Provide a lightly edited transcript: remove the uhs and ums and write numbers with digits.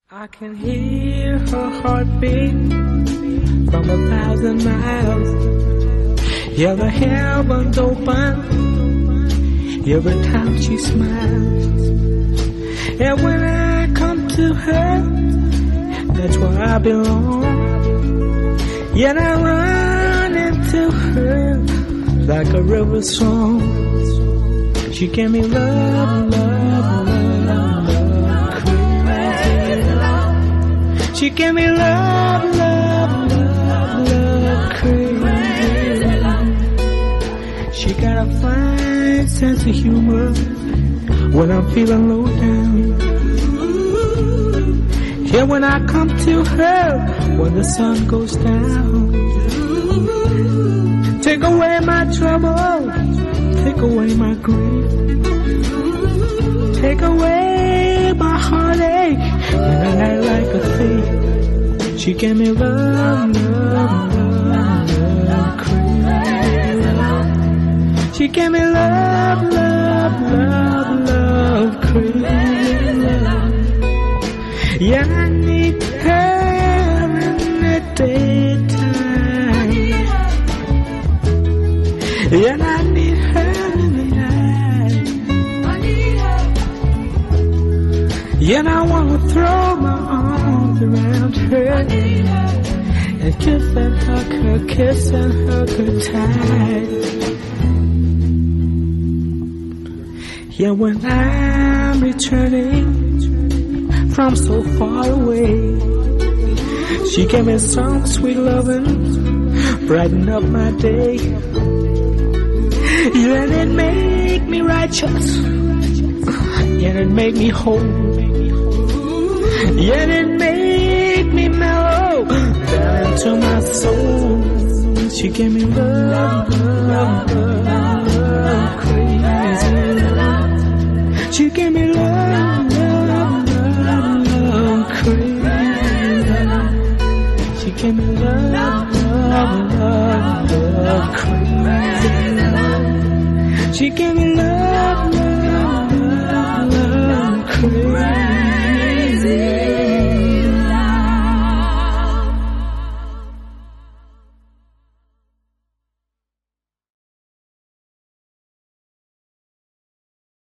I can hear her heartbeat from 1,000 miles. Hear the heavens open every time she smiles. And when I come to her, that's where I belong. Yet I run into her like a river song. She gave me love, love, love, love, crazy love. She gave me love, love, love, love, crazy love. She got a fine sense of humor when I'm feeling low down. Yeah, when I come to her, when the sun goes down. Take away my trouble, take away my grief, take away my heartache, when I lie like a thief. She gave me love, love, love, love, crazy love. She gave me love, love, love, love, crazy love. Yeah, I need her in the daytime. Yeah, I need her in the night. Yeah, I wanna throw my arms around her and kiss and hug her, kiss and hug her tight. Yeah, when I'm returning from so far away, she gave me some sweet loving, brighten up my day. Yeah, and it make me righteous, yeah, it make me whole, yeah, it make me mellow down into my soul. She gave me love, love, love, love, crazy love. She gave me love, love, love, love, crazy love. She gave me love, love, love, love, crazy love. She gave me